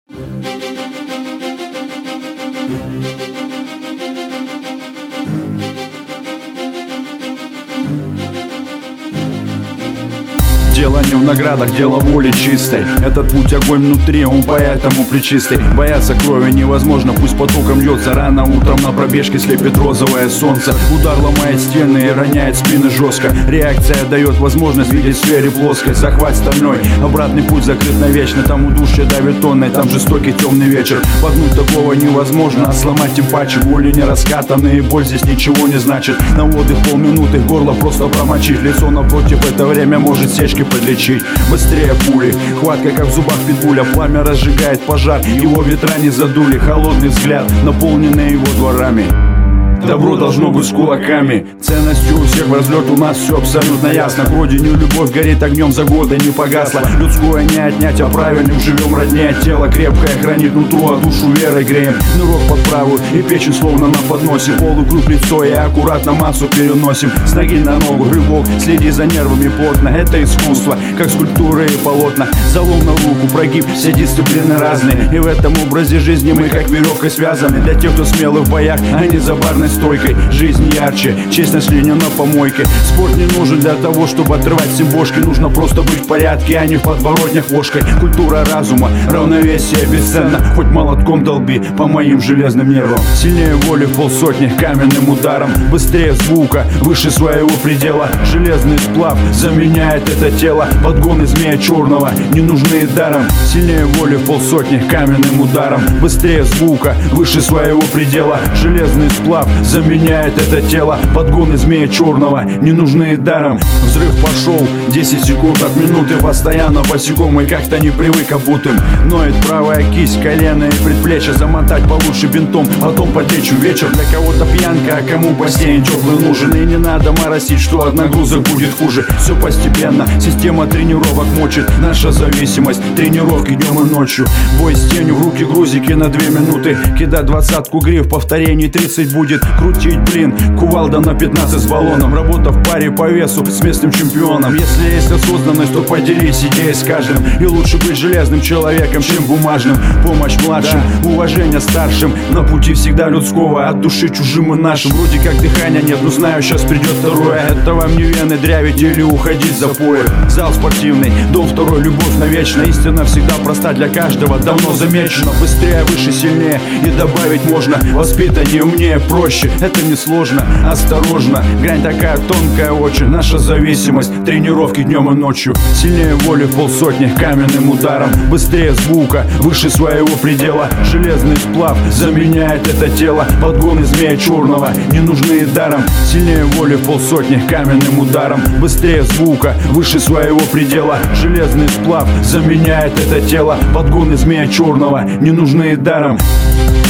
Дело не в наградах, дело воли чистой. Этот путь огонь внутри, он поэтому причистый. Бояться крови невозможно, пусть потоком льется. Рано утром на пробежке слепит розовое солнце. Удар ломает стены и роняет спины жестко. Реакция дает возможность видеть в сфере плоской. Захват стальной, обратный путь закрыт навечно. Там удушье давит тонной, там жестокий темный вечер. Погнуть такого невозможно, а сломать тем паче. Воли не раскатанные, и боль здесь ничего не значит. На отдых полминуты, горло просто промочить. Лицо напротив, это время может сечки подлечить. Быстрее пули, хватка как в зубах питбуля. Пламя разжигает пожар, его ветра не задули. Холодный взгляд, наполненный его дворами. Добро должно быть с кулаками. Ценностью у всех в разлет, у нас все абсолютно ясно. К родине любовь горит огнем, за годы не погасла. Людское не отнять, а правильным живем роднее. Тело крепкое хранит нутро, а душу верой греем. Нырок под правую и печень словно на подносе. Полукруг лицо и аккуратно массу переносим. С ноги на ногу рывок, следи за нервами плотно. Это искусство, как скульптуры и полотна. Залом на руку, прогиб, все дисциплины разные. И в этом образе жизни мы как веревкой связаны. Для тех, кто смелый в боях, а не за барной стойкой. Жизнь ярче, честность линия на помойке. Спорт не нужен для того, чтобы отрывать всем бошки. Нужно просто быть в порядке, а не в подворотнях ложкой. Культура разума, равновесие бесценно. Хоть молотком долби по моим железным нервам. Сильнее воли в полсотни каменным ударом. Быстрее звука, выше своего предела. Железный сплав заменяет это тело. Подгоны змея черного не нужны даром. Сильнее воли в полсотни каменным ударом. Быстрее звука, выше своего предела. Железный сплав заменяет это тело. Подгоны змея черного не нужны даром. Взрыв пошел, 10 секунд от минуты. Постоянно босиком и как-то не привык обутым. Ноет правая кисть, колено и предплечье. Замотать получше бинтом, потом подлечь вечер. Для кого-то пьянка, а кому бассейн теплый нужен. И не надо моросить, что от нагрузок будет хуже. Все постепенно, система тренировок мочит. Наша зависимость, тренировки днем и ночью. Бой с тенью, в руки грузики на 2 минуты. Кидать 20-ку гриф, повторений 30 будет. Крутить, блин, кувалда на 15 с баллоном. Работа в паре по весу с местным чемпионом. Если есть осознанность, то поделись идеей с каждым. И лучше быть железным человеком, чем бумажным. Помощь младшим, уважение старшим. На пути всегда людского, от души чужим и нашим. Вроде как дыхания нет, но знаю, сейчас придет второе. Это вам не вены дрявить или уходить за пояс. Зал спортивный, дом второй, любовь навечно. Истина всегда проста для каждого, давно замечена. Быстрее, выше, сильнее и добавить можно. Воспитание умнее, проще, это не сложно. Осторожно, грань такая тонкая очень. Наша зависимость, тренировки днем и ночью. Сильнее воли в полсотни каменным ударом. Быстрее звука, выше своего предела. Железный сплав заменяет это тело. Подгоны змея черного не нужны даром. Сильнее воли в полсотни каменным ударом. Быстрее звука, выше своего предела. Железный сплав заменяет это тело. Подгоны змея черного не нужны даром.